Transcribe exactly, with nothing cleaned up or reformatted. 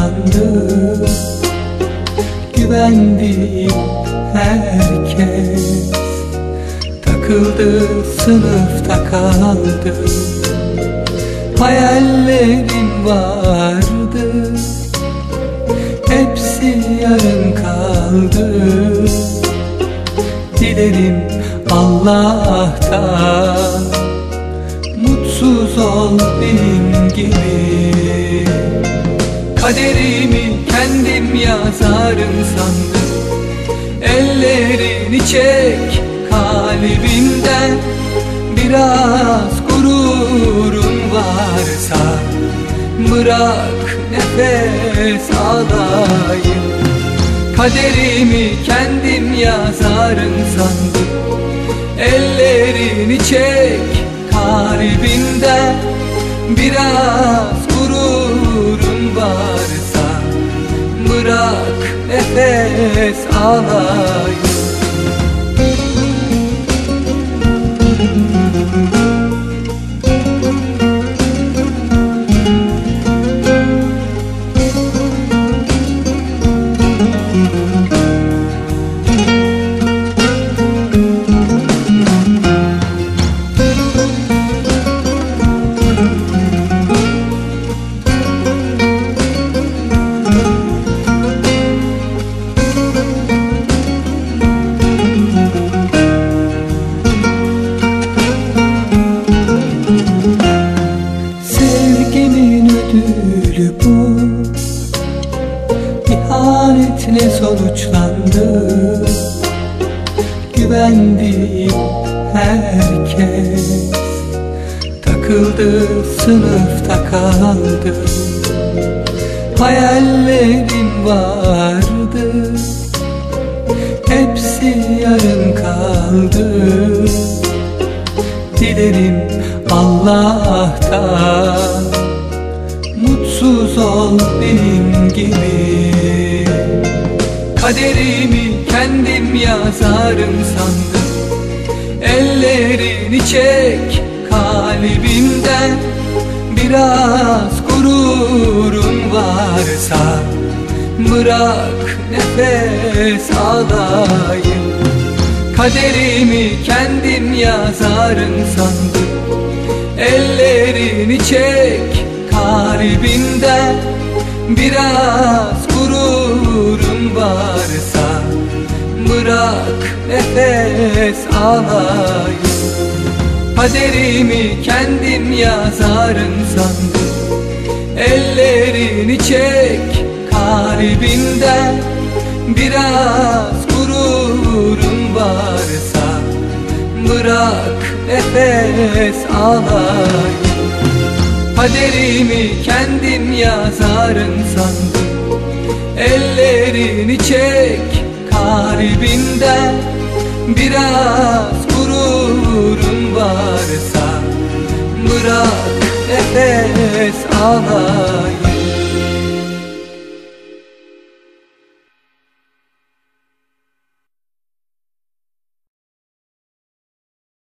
sonuçlandı. Güvendiğim herkes takıldı, sınıfta kaldı. Hayallerim vardı, hepsi yarım kaldı. Dilerim Allah'tan mutsuz ol benim gibi. Kaderimi kendim yazarım sandım. Ellerini çek kalbimden. Biraz gururun varsa bırak nefes alayım. Kaderimi kendim yazarım sandım. Ellerini çek kalbimden. Biraz gururun varsa bırak nefes alayım. Ödülü bu, ihanetle sonuçlandı. Güvendiğim herkes takıldı, sınıfta kaldı. Hayallerim vardı, hepsi yarım kaldı. Dilerim Allah'tan mutsuz ol benim gibi. Kaderimi kendim yazarım sandım. Ellerini çek kalbimden. Biraz gururun varsa bırak nefes alayım. Kaderimi kendim yazarım sandım. Ellerini çek kalbimden. Biraz gururun varsa bırak nefes alayım. Kaderimi kendim yazarım sandım. Ellerini çek kalbimden. Biraz gururun varsa bırak nefes alayım. Kaderimi kendim yazarım sandım. Ellerini çek kalbimden. Biraz gururun varsa bırak nefes alayım.